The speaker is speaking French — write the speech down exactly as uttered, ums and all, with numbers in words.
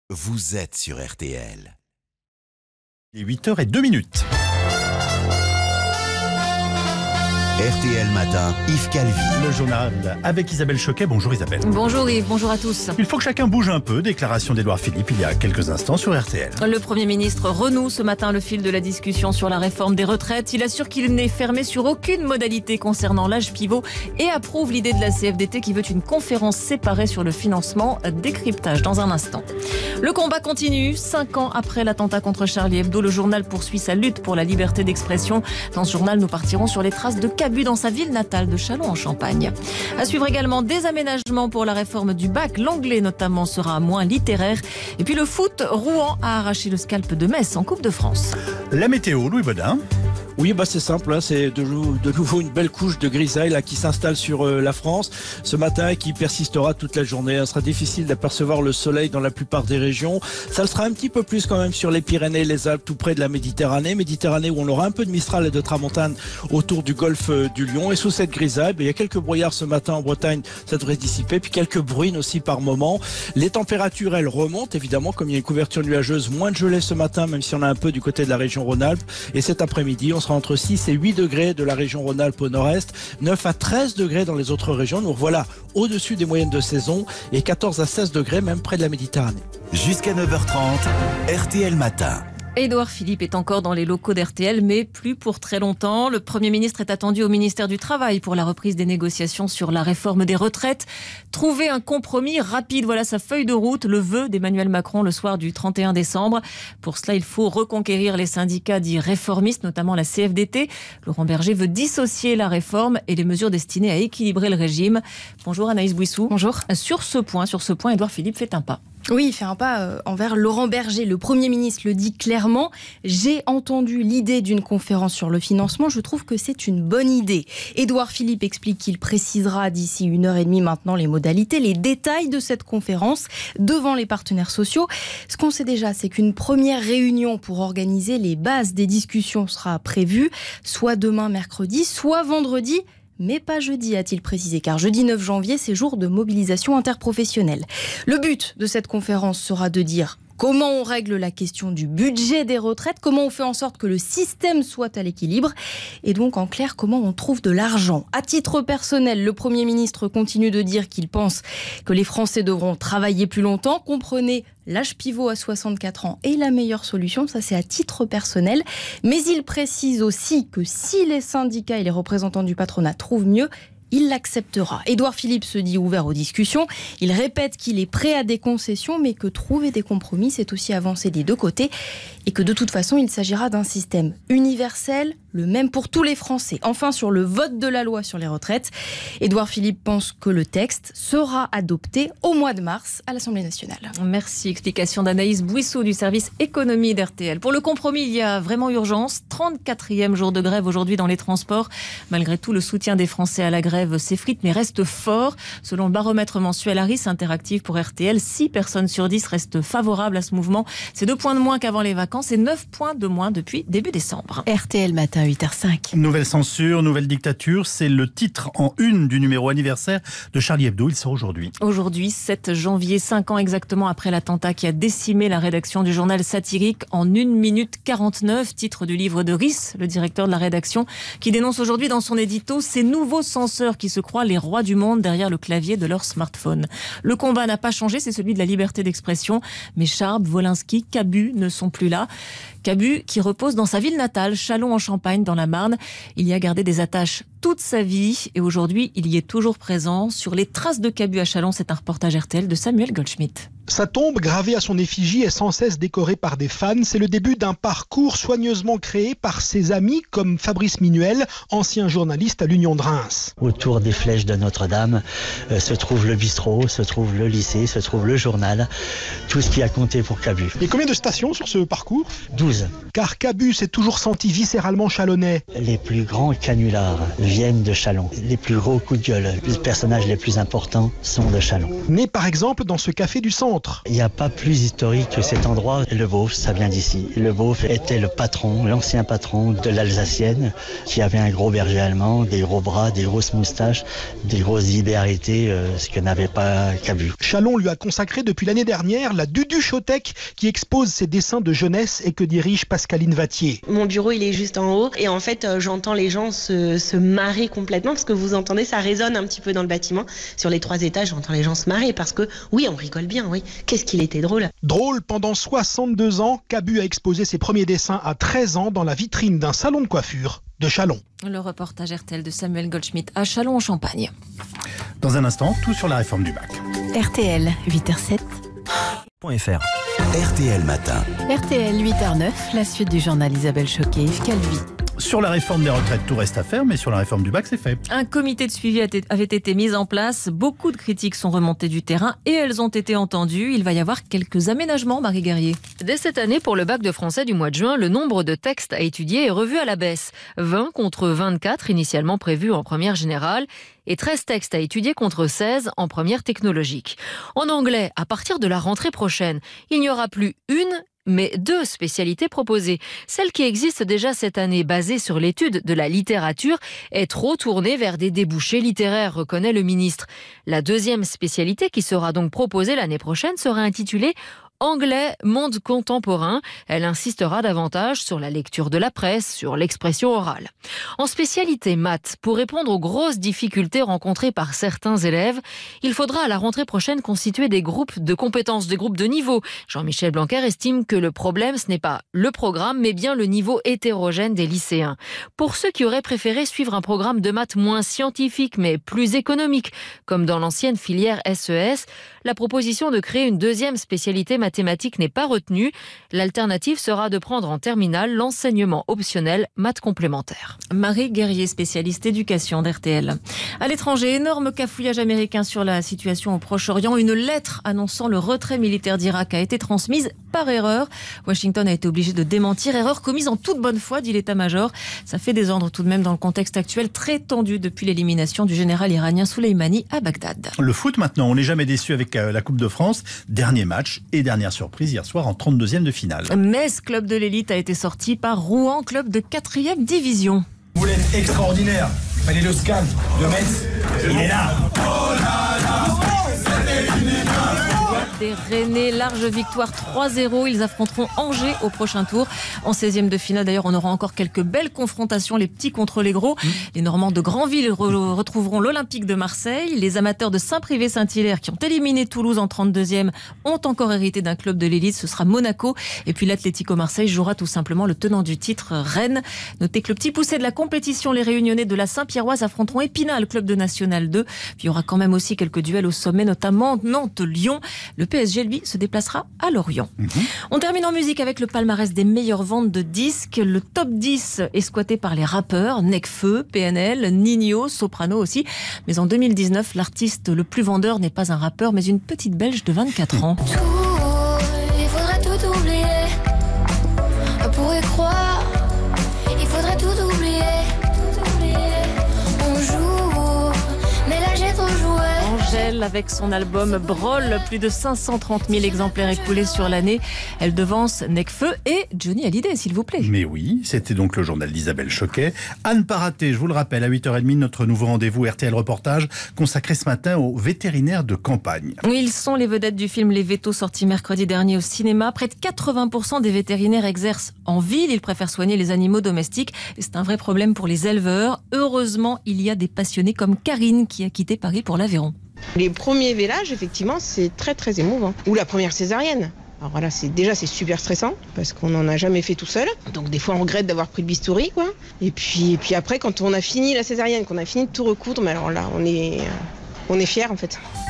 vous êtes sur R T L. Il est huit heures zéro deux minutes. R T L Matin, Yves Calvi. Le journal avec Isabelle Choquet. Bonjour Isabelle. Bonjour Yves, bonjour à tous. Il faut que chacun bouge un peu. Déclaration d'Édouard Philippe il y a quelques instants sur R T L. Le Premier ministre renoue ce matin le fil de la discussion sur la réforme des retraites. Il assure qu'il n'est fermé sur aucune modalité concernant l'âge pivot et approuve l'idée de la C F D T qui veut une conférence séparée sur le financement. Décryptage dans un instant. Le combat continue. Cinq ans après l'attentat contre Charlie Hebdo, le journal poursuit sa lutte pour la liberté d'expression. Dans ce journal, nous partirons sur les traces de Cabu dans sa ville natale de Châlons-en-Champagne. À suivre également des aménagements pour la réforme du bac. L'anglais notamment sera moins littéraire. Et puis le foot, Rouen a arraché le scalp de Metz en Coupe de France. La météo, Louis Baudin. Oui, bah c'est simple, hein, c'est de, de nouveau une belle couche de grisaille là, qui s'installe sur euh, la France ce matin et qui persistera toute la journée. Il sera difficile d'apercevoir le soleil dans la plupart des régions. Ça le sera un petit peu plus quand même sur les Pyrénées, les Alpes, tout près de la Méditerranée. Méditerranée où on aura un peu de Mistral et de Tramontane autour du golfe euh, du Lion. Et sous cette grisaille, bah, il y a quelques brouillards ce matin en Bretagne, ça devrait se dissiper. Puis quelques bruines aussi par moment. Les températures, elles remontent évidemment, comme il y a une couverture nuageuse, moins de gelée ce matin, même si on a un peu du côté de la région Rhône-Alpes. Et cet après-midi, on sera entre six et huit degrés de la région Rhône-Alpes au nord-est, neuf à treize degrés dans les autres régions. Nous voilà au-dessus des moyennes de saison et quatorze à seize degrés même près de la Méditerranée. Jusqu'à neuf heures trente, R T L Matin. Édouard Philippe est encore dans les locaux d'R T L, mais plus pour très longtemps. Le Premier ministre est attendu au ministère du Travail pour la reprise des négociations sur la réforme des retraites. Trouver un compromis rapide, voilà sa feuille de route, le vœu d'Emmanuel Macron le soir du trente et un décembre. Pour cela, il faut reconquérir les syndicats dits réformistes, notamment la C F D T. Laurent Berger veut dissocier la réforme et les mesures destinées à équilibrer le régime. Bonjour Anaïs Bouissou. Bonjour. Sur ce point, sur ce point, Édouard Philippe fait un pas. Oui, il fait un pas euh, envers Laurent Berger. Le Premier ministre le dit clairement. J'ai entendu l'idée d'une conférence sur le financement. Je trouve que c'est une bonne idée. Édouard Philippe explique qu'il précisera d'ici une heure et demie maintenant les modalités, les détails de cette conférence devant les partenaires sociaux. Ce qu'on sait déjà, c'est qu'une première réunion pour organiser les bases des discussions sera prévue, soit demain mercredi, soit vendredi. Mais pas jeudi, a-t-il précisé, car jeudi neuf janvier, c'est jour de mobilisation interprofessionnelle. Le but de cette conférence sera de dire comment on règle la question du budget des retraites, comment on fait en sorte que le système soit à l'équilibre, et donc en clair, comment on trouve de l'argent. À titre personnel, le Premier ministre continue de dire qu'il pense que les Français devront travailler plus longtemps. Comprenez, l'âge pivot à soixante-quatre ans est la meilleure solution, ça c'est à titre personnel. Mais il précise aussi que si les syndicats et les représentants du patronat trouvent mieux, il l'acceptera. Édouard Philippe se dit ouvert aux discussions. Il répète qu'il est prêt à des concessions, mais que trouver des compromis, c'est aussi avancer des deux côtés. Et que de toute façon, il s'agira d'un système universel, le même pour tous les Français. Enfin, sur le vote de la loi sur les retraites, Édouard Philippe pense que le texte sera adopté au mois de mars à l'Assemblée nationale. Merci. Explication d'Anaïs Bouissou du service économie d'R T L. Pour le compromis, il y a vraiment urgence. trente-quatrième jour de grève aujourd'hui dans les transports. Malgré tout, le soutien des Français à la grève s'effrite mais reste fort. Selon le baromètre mensuel Harris Interactive pour R T L, six personnes sur dix restent favorables à ce mouvement. C'est deux points de moins qu'avant les vacances et neuf points de moins depuis début décembre. R T L Matin, huit heures cinq. Nouvelle censure, nouvelle dictature, c'est le titre en une du numéro anniversaire de Charlie Hebdo. Il sort aujourd'hui. Aujourd'hui, sept janvier, cinq ans exactement après l'attentat qui a décimé la rédaction du journal satirique en une minute quarante-neuf, titre du livre de Riss, le directeur de la rédaction, qui dénonce aujourd'hui dans son édito ces nouveaux censeurs qui se croient les rois du monde derrière le clavier de leur smartphone. Le combat n'a pas changé, c'est celui de la liberté d'expression, mais Charb, Wolinski, Cabu ne sont plus là. Cabu qui repose dans sa ville natale, Châlons-en-Champagne, dans la Marne. Il y a gardé des attaches toute sa vie et aujourd'hui, il y est toujours présent. Sur les traces de Cabu à Châlons, c'est un reportage R T L de Samuel Goldschmidt. Sa tombe, gravée à son effigie, est sans cesse décorée par des fans. C'est le début d'un parcours soigneusement créé par ses amis, comme Fabrice Minuel, ancien journaliste à l'Union de Reims. Autour des flèches de Notre-Dame euh, se trouve le bistrot, se trouve le lycée, se trouve le journal, tout ce qui a compté pour Cabu. Et combien de stations sur ce parcours ? douze. Car Cabu s'est toujours senti viscéralement chalonnais. Les plus grands canulars, viennent de Châlons. Les plus gros coups de gueule, les personnages les plus importants sont de Châlons. Né par exemple dans ce café du centre. Il n'y a pas plus historique que cet endroit. Le Beauf, ça vient d'ici. Le Beauf était le patron, l'ancien patron de l'Alsacienne, qui avait un gros berger allemand, des gros bras, des grosses moustaches, des grosses libéralités, euh, ce que n'avait pas Cabu. Châlons lui a consacré depuis l'année dernière la Duduchothèque qui expose ses dessins de jeunesse et que dirige Pascaline Vattier. Mon bureau, il est juste en haut et en fait, euh, j'entends les gens se, se marrer complètement parce que vous entendez, ça résonne un petit peu dans le bâtiment. Sur les trois étages, j'entends les gens se marrer parce que oui, on rigole bien, oui. Qu'est-ce qu'il était drôle. Drôle, pendant soixante-deux ans, Cabu a exposé ses premiers dessins à treize ans dans la vitrine d'un salon de coiffure de Châlons. Le reportage R T L de Samuel Goldschmidt à Châlons en Champagne. Dans un instant, tout sur la réforme du bac. R T L, huit heures zéro sept. .fr R T L Matin. R T L, huit heures neuf, la suite du journal Isabelle Choquet, Yves Calvi. Sur la réforme des retraites, tout reste à faire, mais sur la réforme du bac, c'est fait. Un comité de suivi avait été mis en place. Beaucoup de critiques sont remontées du terrain et elles ont été entendues. Il va y avoir quelques aménagements, Marie Guerrier. Dès cette année, pour le bac de français du mois de juin, le nombre de textes à étudier est revu à la baisse. vingt contre vingt-quatre initialement prévus en première générale et treize textes à étudier contre seize en première technologique. En anglais, à partir de la rentrée prochaine, il n'y aura plus une mais deux spécialités proposées. Celle qui existe déjà cette année, basée sur l'étude de la littérature, est trop tournée vers des débouchés littéraires, reconnaît le ministre. La deuxième spécialité qui sera donc proposée l'année prochaine sera intitulée Anglais, monde contemporain. Elle insistera davantage sur la lecture de la presse, sur l'expression orale. En spécialité maths, pour répondre aux grosses difficultés rencontrées par certains élèves, il faudra à la rentrée prochaine constituer des groupes de compétences, des groupes de niveau. Jean-Michel Blanquer estime que le problème, ce n'est pas le programme, mais bien le niveau hétérogène des lycéens. Pour ceux qui auraient préféré suivre un programme de maths moins scientifique, mais plus économique, comme dans l'ancienne filière S E S, la proposition de créer une deuxième spécialité mathématique mathématiques n'est pas retenue. L'alternative sera de prendre en terminale l'enseignement optionnel maths complémentaires. Marie Guerrier, spécialiste éducation d'R T L. À l'étranger, énorme cafouillage américain sur la situation au Proche-Orient. Une lettre annonçant le retrait militaire d'Irak a été transmise par erreur. Washington a été obligé de démentir. Erreur commise en toute bonne foi, dit l'état-major. Ça fait désordre tout de même dans le contexte actuel très tendu depuis l'élimination du général iranien Soleimani à Bagdad. Le foot maintenant, on n'est jamais déçu avec la Coupe de France. Dernier match et dernière surprise hier soir en trente-deuxième de finale. Metz, club de l'élite, a été sorti par Rouen, club de quatrième division. Vous voulez être extraordinaire, fallait le scan de Metz, il est là. Oh là là, c'était une énorme. Des Rennais, large victoire trois zéro. Ils affronteront Angers au prochain tour. En seizième de finale, d'ailleurs, on aura encore quelques belles confrontations, les petits contre les gros. Mmh. Les Normands de Granville re- retrouveront l'Olympique de Marseille. Les amateurs de Saint-Privé-Saint-Hilaire, qui ont éliminé Toulouse en trente-deuxième, ont encore hérité d'un club de l'élite. Ce sera Monaco. Et puis l'Atlético Marseille jouera tout simplement le tenant du titre, Rennes. Notez que le petit poussé de la compétition, les Réunionnais de la Saint-Pierroise, affronteront Épinal, club de National deux. Puis il y aura quand même aussi quelques duels au sommet, notamment Nantes-Lyon. Le P S G, lui, se déplacera à Lorient. Mmh. On termine en musique avec le palmarès des meilleures ventes de disques. Le top dix est squatté par les rappeurs Nekfeu, P N L, Nino, Soprano aussi. Mais en deux mille dix-neuf, l'artiste le plus vendeur n'est pas un rappeur, mais une petite Belge de vingt-quatre ans. Tout, il faudrait tout oublier. On pourrait croire, il faudrait tout oublier. Tout oublier. On joue, mais là j'ai trop joué. Angèle, avec son album Brol, plus de cinq cent trente mille exemplaires écoulés sur l'année. Elle devance Nekfeu et Johnny Hallyday, s'il vous plaît. Mais oui, c'était donc le journal d'Isabelle Choquet. À ne pas rater, je vous le rappelle, à huit heures trente, notre nouveau rendez-vous R T L Reportage consacré ce matin aux vétérinaires de campagne. Ils sont les vedettes du film Les Vétos, sorti mercredi dernier au cinéma. Près de quatre-vingts pour cent des vétérinaires exercent en ville. Ils préfèrent soigner les animaux domestiques. Et c'est un vrai problème pour les éleveurs. Heureusement, il y a des passionnés comme Karine qui a quitté Paris pour l'Aveyron. Les premiers vélages, effectivement, c'est très très émouvant. Ou la première césarienne. Alors voilà, c'est, déjà c'est super stressant parce qu'on n'en a jamais fait tout seul. Donc des fois on regrette d'avoir pris le bistouri, quoi. Et puis, et puis après, quand on a fini la césarienne, qu'on a fini de tout recoudre, mais alors là, on est, on est fiers en fait.